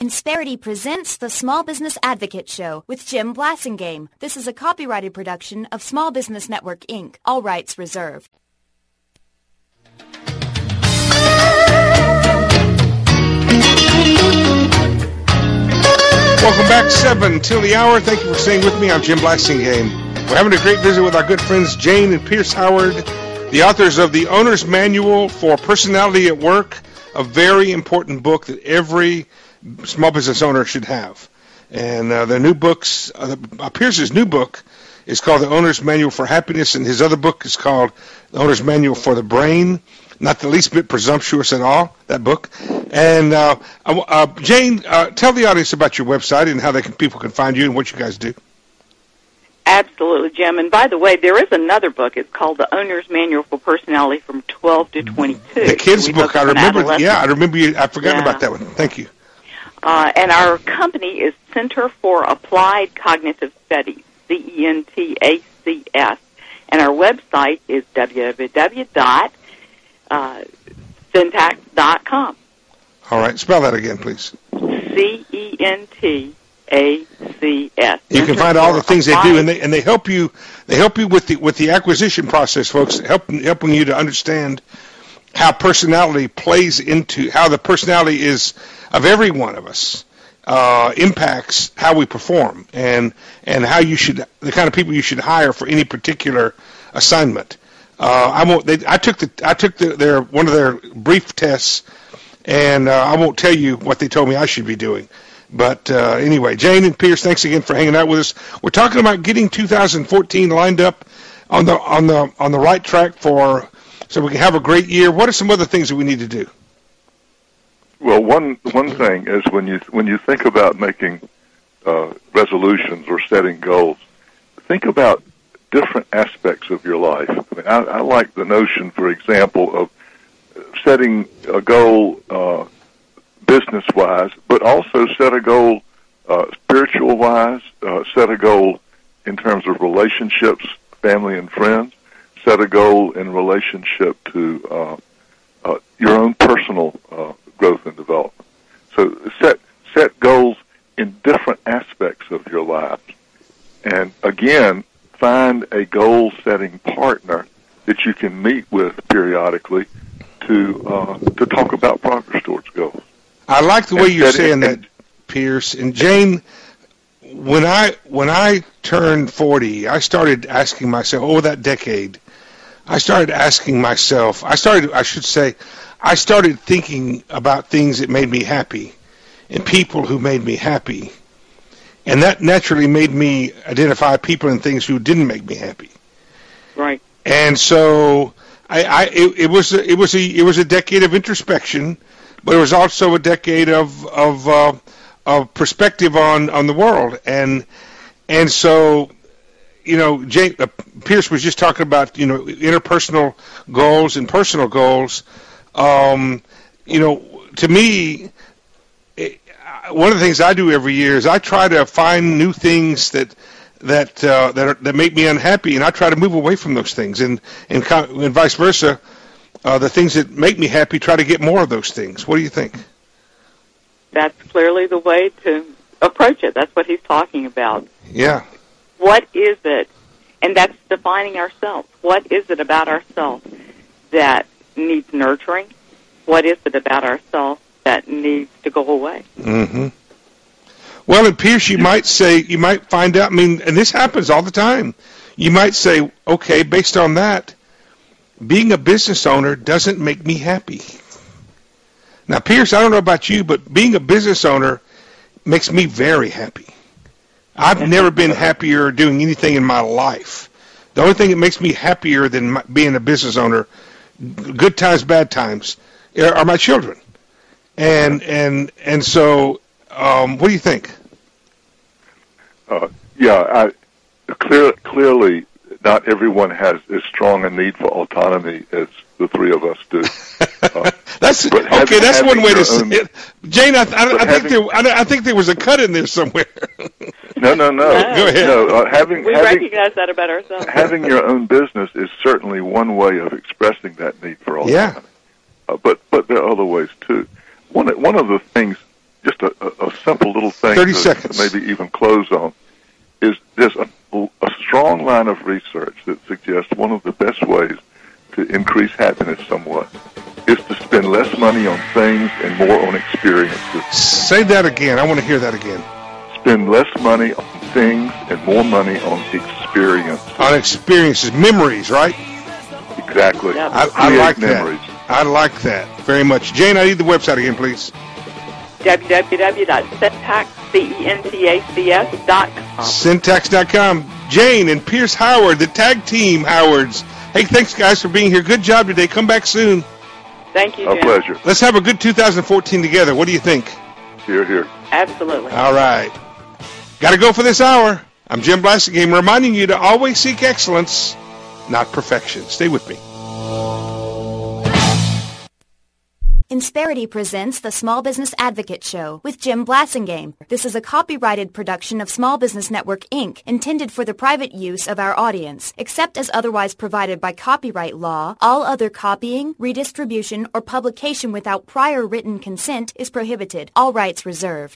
Insperity presents the Small Business Advocate Show with Jim Blasingame. This is a copyrighted production of Small Business Network, Inc. All rights reserved. Welcome back, 7 till the hour. Thank you for staying with me. I'm Jim Blasingame. We're having a great visit with our good friends Jane and Pierce Howard, the authors of The Owner's Manual for Personality at Work, a very important book that every small business owner should have. And their new books, Pierce's new book is called The Owner's Manual for Happiness, and his other book is called The Owner's Manual for the Brain. Not the least bit presumptuous at all, that book. And Jane, tell the audience about your website and how people can find you and what you guys do. Absolutely, Jim. And by the way, there is another book. It's called The Owner's Manual for Personality from 12 to 22. The kids' book, I remember. Yeah, I remember you. I've forgotten about that one. Thank you. And our company is Center for Applied Cognitive Studies, CENTACS. And our website is www.centacs.com. All right, spell that again, please. CENTACS. You can find all the things they do, and they help you. They help you with the acquisition process, folks, helping you to understand how personality plays into how the personality is of every one of us impacts how we perform and how you should the kind of people you should hire for any particular assignment. I took their one of their brief tests, and I won't tell you what they told me I should be doing. But anyway, Jane and Pierce, thanks again for hanging out with us. We're talking about getting 2014 lined up on the right track so we can have a great year. What are some other things that we need to do? Well, one thing is when you think about making resolutions or setting goals, think about different aspects of your life. I mean, I like the notion, for example, of setting a goal business-wise, but also set a goal spiritual-wise, set a goal in terms of relationships, family and friends, set a goal in relationship to your own personal growth and development. So set goals in different aspects of your life. And again, find a goal-setting partner that you can meet with periodically to talk about progress towards goals. I like the way you're saying that, Pierce. And Jane, when I turned 40, I started asking myself, over that decade, I started thinking about things that made me happy and people who made me happy. And that naturally made me identify people and things who didn't make me happy. Right. And so it was a decade of introspection, but it was also a decade of perspective on the world, and so Jane, Pierce was just talking about interpersonal goals and personal goals. To me, one of the things I do every year is I try to find new things that make me unhappy, and I try to move away from those things, and vice versa. The things that make me happy, try to get more of those things. What do you think? That's clearly the way to approach it. That's what he's talking about. Yeah. What is it? And that's defining ourselves. What is it about ourselves that needs nurturing? What is it about ourselves that needs to go away? Mm-hmm. Well, and Pierce, you might find out, and this happens all the time. You might say, okay, based on that, being a business owner doesn't make me happy. Now, Pierce, I don't know about you, but being a business owner makes me very happy. I've never been happier doing anything in my life. The only thing that makes me happier than being a business owner, good times, bad times, are my children. And so, what do you think? Clearly, not everyone has as strong a need for autonomy as the three of us do. That's one way to say it. Jane, I think there was a cut in there somewhere. No. Go ahead. We recognize that about ourselves. Having your own business is certainly one way of expressing that need for autonomy. Yeah. But there are other ways too. One of the things, just a simple little thing 30 seconds. maybe even close on, is there's a strong line of research that suggests one of the best ways to increase happiness somewhat is to spend less money on things and more on experiences. Say that again. I want to hear that again. Spend less money on things and more money on experiences. On experiences, memories, right? Exactly. Yeah. I like memories. that. I like that very much. Jane, I need the website again, please. www.syntax.com. Syntax.com. Jane and Pierce Howard, the tag team Howards. Hey, thanks, guys, for being here. Good job today. Come back soon. Thank you, Jim. A pleasure. Let's have a good 2014 together. What do you think? Here, here. Absolutely. All right. Got to go for this hour. I'm Jim Blasingame, reminding you to always seek excellence, not perfection. Stay with me. Insperity presents the Small Business Advocate Show with Jim Blasingame. This is a copyrighted production of Small Business Network, Inc., intended for the private use of our audience. Except as otherwise provided by copyright law, all other copying, redistribution, or publication without prior written consent is prohibited. All rights reserved.